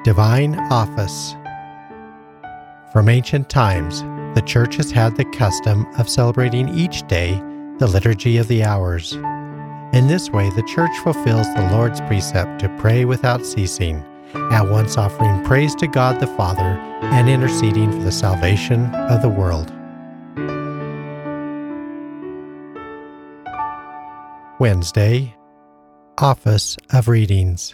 Divine Office. From ancient times, the Church has had the custom of celebrating each day the Liturgy of the Hours. In this way, the Church fulfills the Lord's precept to pray without ceasing, at once offering praise to God the Father and interceding for the salvation of the world. Wednesday, Office of Readings.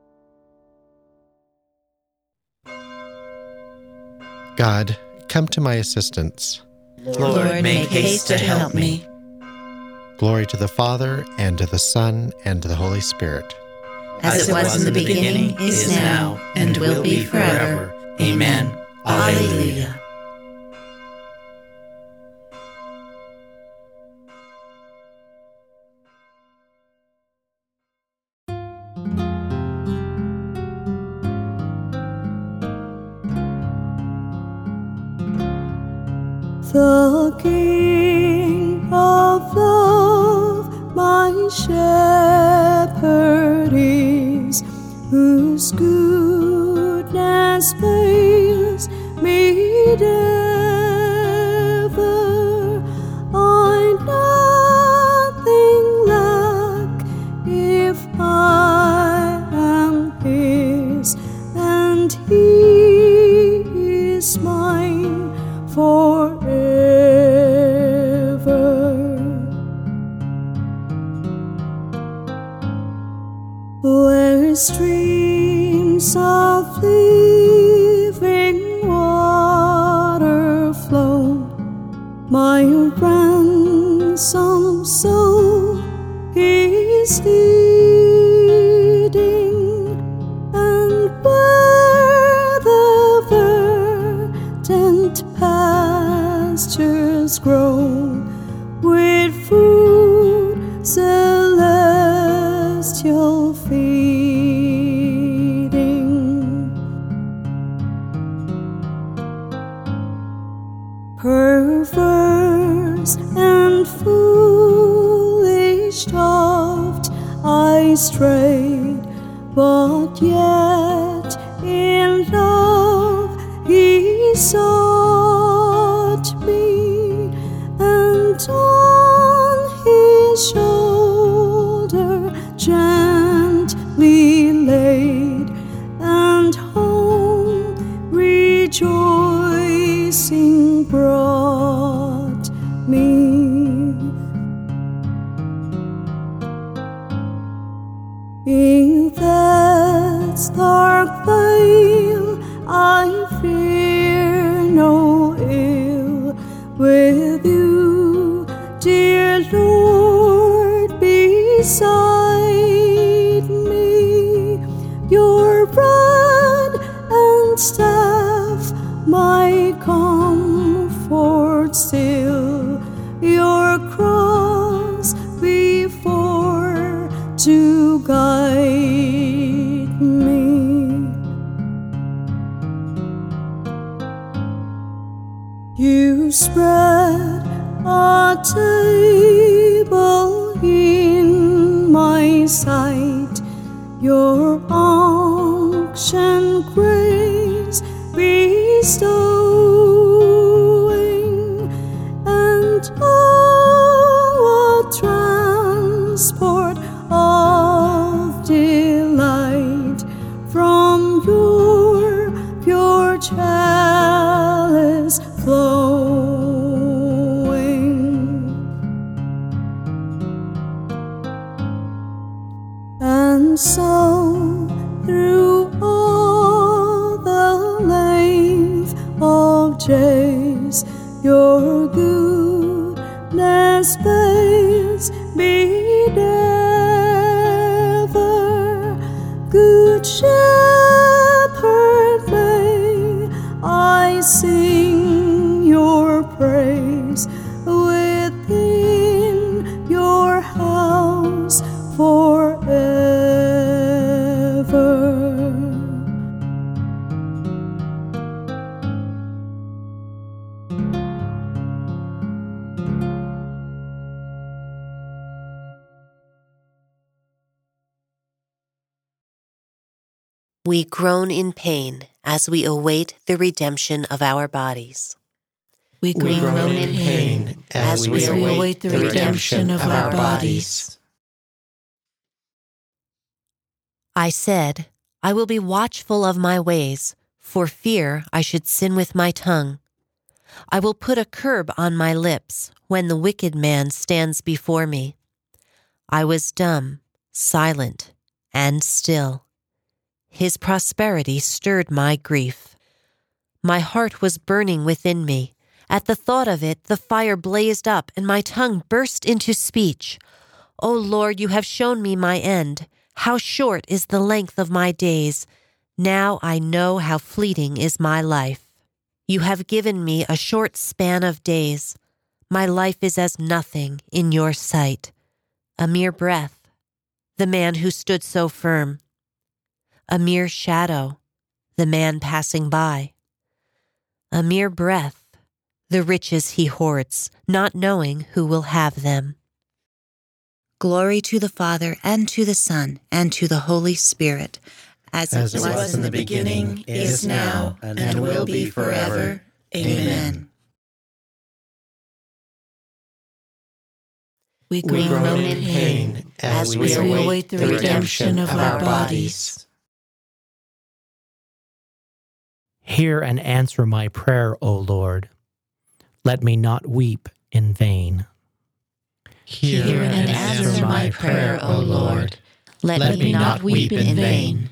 God, come to my assistance. Lord, make haste to help me. Glory to the Father, and to the Son, and to the Holy Spirit. As it was in the beginning, is now, and will be forever. Amen. Alleluia. The King of love, my shepherd is, whose goodness fails me ever. I nothing lack if I am his, and he is mine forever. Where streams of living water flow, my ransom soul is leading, and where the verdant pastures grow with food celestial feeding. Perverse and foolish oft I strayed, but yet in love he sought me, and on his shoulder gently laid, and home rejoicing brought me. In death's dark vale I fear no ill, with you, dear Lord, beside me. Your rod and staff my comfort still, your cross before to guide me. You spread a table in my sight, your unction grace bestowing, and oh, what transport of delight from your pure chalice flowing. And so through all the length of days, your goodness fails me never. Good Shepherd, may I sing your praise within your house forever. We groan in pain as we await the redemption of our bodies. We groan in pain as we await the redemption of our bodies. I said, I will be watchful of my ways, for fear I should sin with my tongue. I will put a curb on my lips when the wicked man stands before me. I was dumb, silent, and still. His prosperity stirred my grief. My heart was burning within me. At the thought of it, the fire blazed up and my tongue burst into speech. O Lord, you have shown me my end. How short is the length of my days. Now I know how fleeting is my life. You have given me a short span of days. My life is as nothing in your sight. A mere breath, the man who stood so firm. A mere shadow, the man passing by. A mere breath, the riches he hoards, not knowing who will have them. Glory to the Father, and to the Son, and to the Holy Spirit, as it was in the beginning, is now, and will be forever. Amen. We groan in pain as we await the redemption of our bodies. Hear and answer my prayer, O Lord. Let me not weep in vain. Hear and answer my prayer, O Lord. Let me not weep in vain.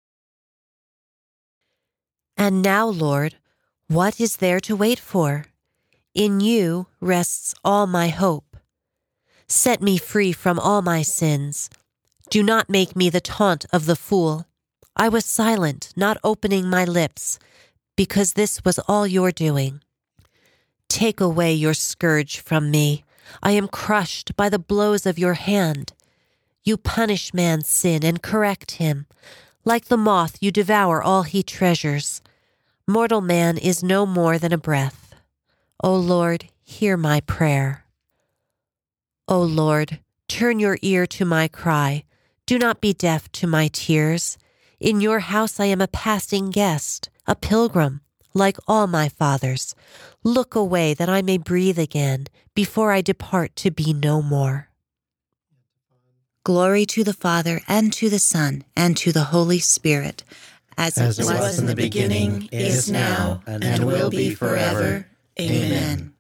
And now, Lord, what is there to wait for? In you rests all my hope. Set me free from all my sins. Do not make me the taunt of the fool. I was silent, not opening my lips, because this was all your doing. Take away your scourge from me. I am crushed by the blows of your hand. You punish man's sin and correct him. Like the moth, you devour all he treasures. Mortal man is no more than a breath. O Lord, hear my prayer. O Lord, turn your ear to my cry. Do not be deaf to my tears. In your house I am a passing guest, a pilgrim, like all my fathers. Look away that I may breathe again before I depart to be no more. Glory to the Father, and to the Son, and to the Holy Spirit, as it was in the beginning, is now, and will be forever. Amen.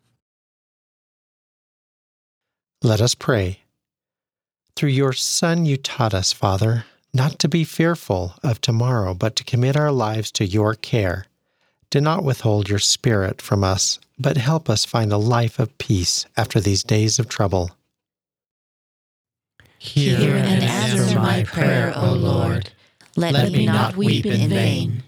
Let us pray. Through your Son you taught us, Father, not to be fearful of tomorrow, but to commit our lives to your care. Do not withhold your Spirit from us, but help us find a life of peace after these days of trouble. Hear and answer my prayer, O Lord. Let me not weep in vain.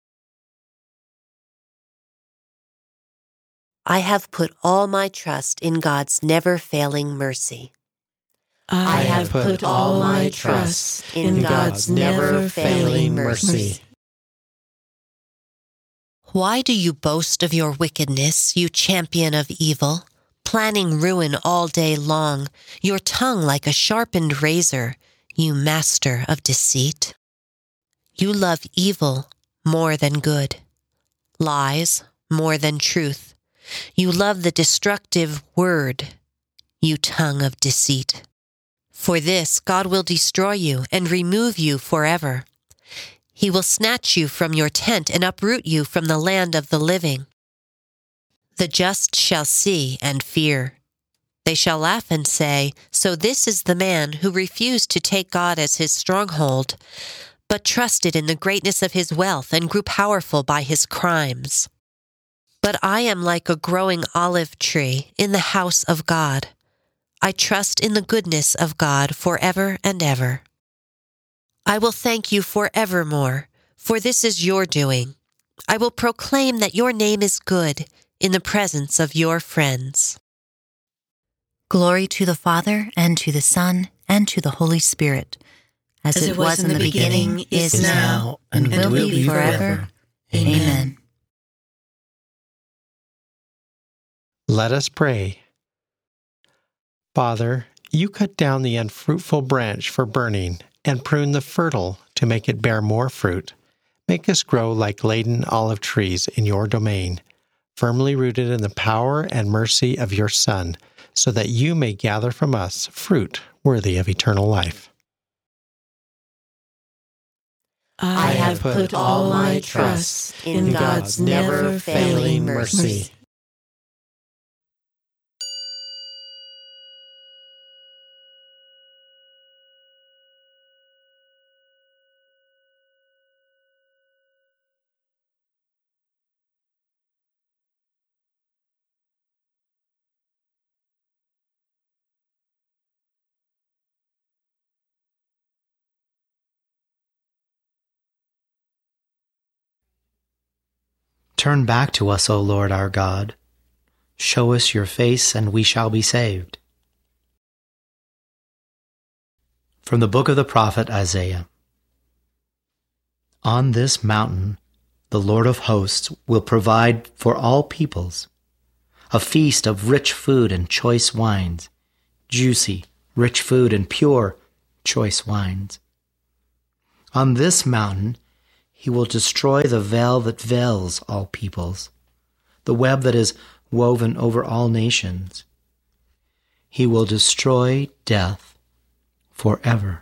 I have put all my trust in God's never-failing mercy. I have put all my trust in God's never-failing mercy. Why do you boast of your wickedness, you champion of evil, planning ruin all day long, your tongue like a sharpened razor, you master of deceit? You love evil more than good, lies more than truth. You love the destructive word, you tongue of deceit. For this God will destroy you and remove you forever. He will snatch you from your tent and uproot you from the land of the living. The just shall see and fear. They shall laugh and say, so this is the man who refused to take God as his stronghold, but trusted in the greatness of his wealth and grew powerful by his crimes. But I am like a growing olive tree in the house of God. I trust in the goodness of God forever and ever. I will thank you forevermore, for this is your doing. I will proclaim that your name is good in the presence of your friends. Glory to the Father, and to the Son, and to the Holy Spirit, as it was in the beginning, is now, and will be forever. Amen. Let us pray. Father, you cut down the unfruitful branch for burning and prune the fertile to make it bear more fruit. Make us grow like laden olive trees in your domain, firmly rooted in the power and mercy of your Son, so that you may gather from us fruit worthy of eternal life. I have put all my trust in God's never-failing mercy. Turn back to us, O Lord our God. Show us your face, and we shall be saved. From the book of the prophet Isaiah. On this mountain, the Lord of hosts will provide for all peoples a feast of rich food and choice wines, juicy, rich food and pure, choice wines. On this mountain, he will destroy the veil that veils all peoples, the web that is woven over all nations. He will destroy death forever.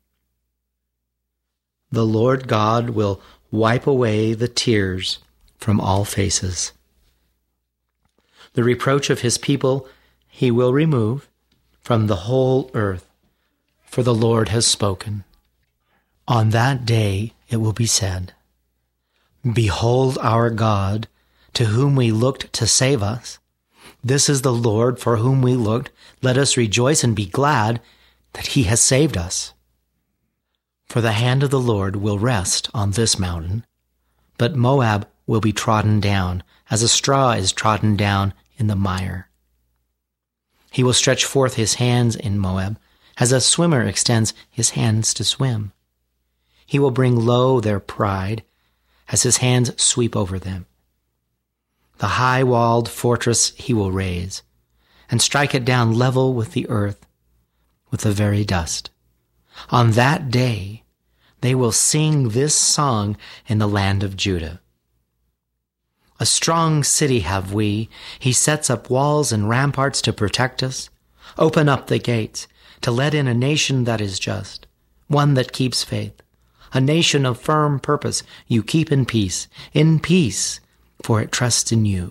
The Lord God will wipe away the tears from all faces. The reproach of his people he will remove from the whole earth, for the Lord has spoken. On that day it will be said, Behold our God, to whom we looked to save us. This is the Lord for whom we looked. Let us rejoice and be glad that he has saved us. For the hand of the Lord will rest on this mountain, but Moab will be trodden down, as a straw is trodden down in the mire. He will stretch forth his hands in Moab, as a swimmer extends his hands to swim. He will bring low their pride, as his hands sweep over them. The high-walled fortress he will raise, and strike it down level with the earth, with the very dust. On that day they will sing this song in the land of Judah. A strong city have we. He sets up walls and ramparts to protect us. Open up the gates to let in a nation that is just, one that keeps faith. A nation of firm purpose you keep in peace, for it trusts in you.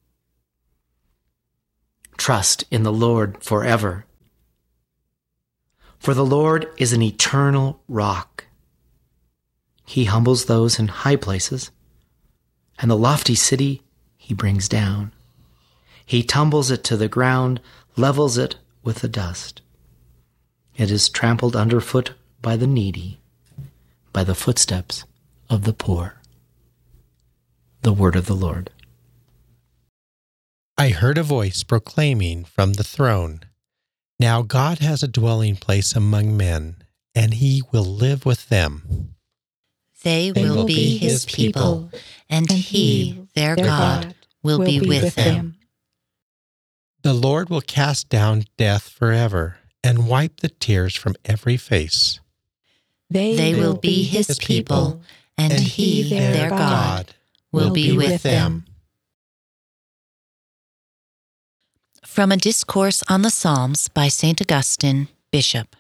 Trust in the Lord forever. For the Lord is an eternal rock. He humbles those in high places, and the lofty city he brings down. He tumbles it to the ground, levels it with the dust. It is trampled underfoot by the needy, by the footsteps of the poor. The word of the Lord. I heard a voice proclaiming from the throne, Now God has a dwelling place among men, and he will live with them. They will be his people, and he, their God, will be with them. The Lord will cast down death forever, and wipe the tears from every face. They will be his people, and he, their God, will be with them. From a Discourse on the Psalms by St. Augustine, Bishop.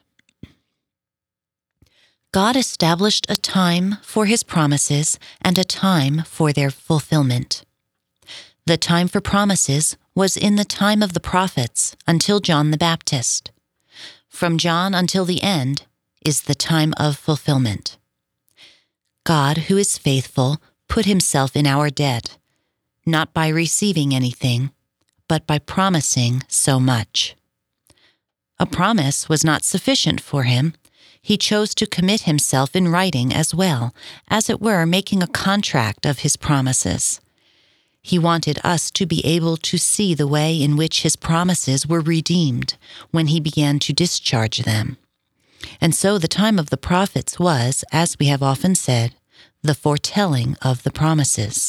God established a time for his promises and a time for their fulfillment. The time for promises was in the time of the prophets until John the Baptist. From John until the end is the time of fulfillment. God, who is faithful, put himself in our debt, not by receiving anything, but by promising so much. A promise was not sufficient for him. He chose to commit himself in writing as well, as it were, making a contract of his promises. He wanted us to be able to see the way in which his promises were redeemed when he began to discharge them. And so the time of the prophets was, as we have often said, the foretelling of the promises.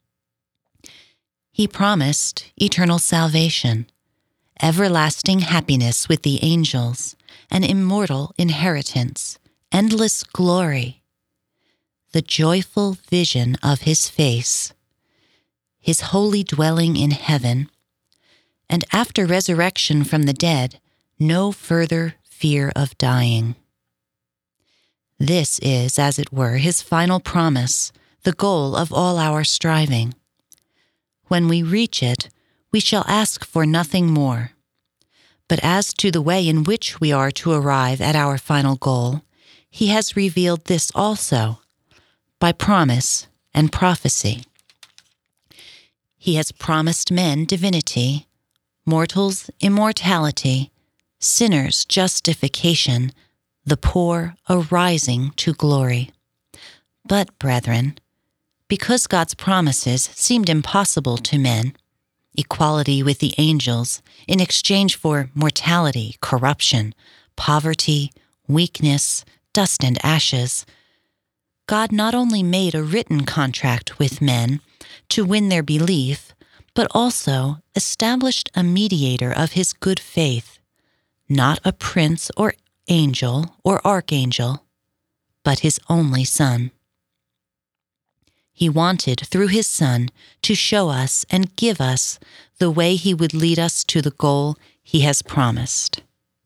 He promised eternal salvation, everlasting happiness with the angels, an immortal inheritance, endless glory. the joyful vision of his face, his holy dwelling in heaven, and after resurrection from the dead, no further fear of dying. This is, as it were, his final promise, the goal of all our striving. When we reach it, we shall ask for nothing more. But as to the way in which we are to arrive at our final goal, he has revealed this also, by promise and prophecy. He has promised men divinity, mortals immortality, sinners justification, the poor a rising to glory. But, brethren, because God's promises seemed impossible to men, equality with the angels in exchange for mortality, corruption, poverty, weakness, dust and ashes, God not only made a written contract with men to win their belief, but also established a mediator of his good faith, not a prince or angel or archangel, but his only Son. He wanted, through his Son, to show us and give us the way he would lead us to the goal he has promised.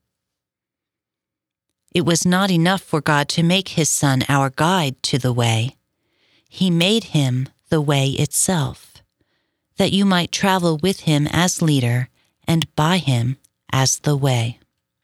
It was not enough for God to make his Son our guide to the way. He made him the way itself, that you might travel with him as leader and by him as the way.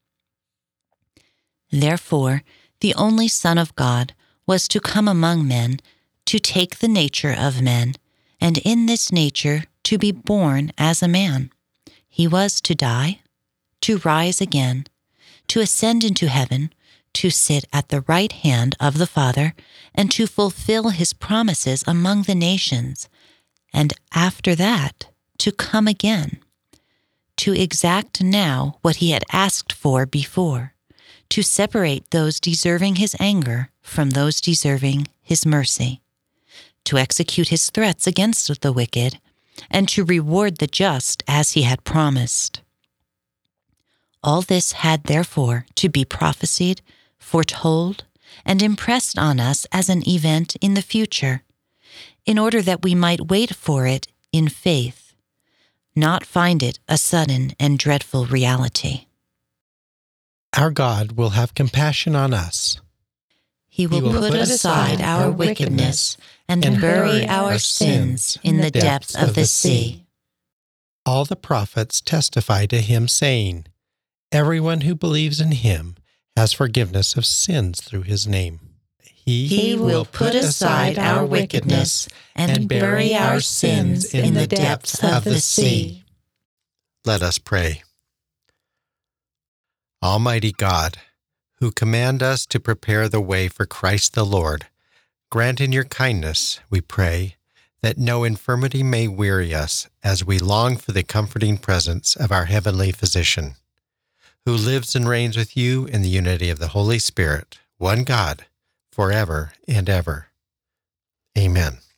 Therefore, the only Son of God was to come among men, to take the nature of men, and in this nature to be born as a man. He was to die, to rise again, to ascend into heaven, to sit at the right hand of the Father, and to fulfill his promises among the nations, and after that, to come again, to exact now what he had asked for before, to separate those deserving his anger from those deserving his mercy, to execute his threats against the wicked, and to reward the just as he had promised. All this had therefore to be prophesied, foretold, and impressed on us as an event in the future, in order that we might wait for it in faith, not find it a sudden and dreadful reality. Our God will have compassion on us. He will put aside our wickedness and bury our sins in the depths of the sea. All the prophets testify to him, saying, "Everyone who believes in him has forgiveness of sins through his name." He will put aside our wickedness and bury our sins in the depths of the sea. Let us pray. Almighty God, who command us to prepare the way for Christ the Lord, grant in your kindness, we pray, that no infirmity may weary us as we long for the comforting presence of our heavenly Physician, who lives and reigns with you in the unity of the Holy Spirit, one God, forever and ever. Amen.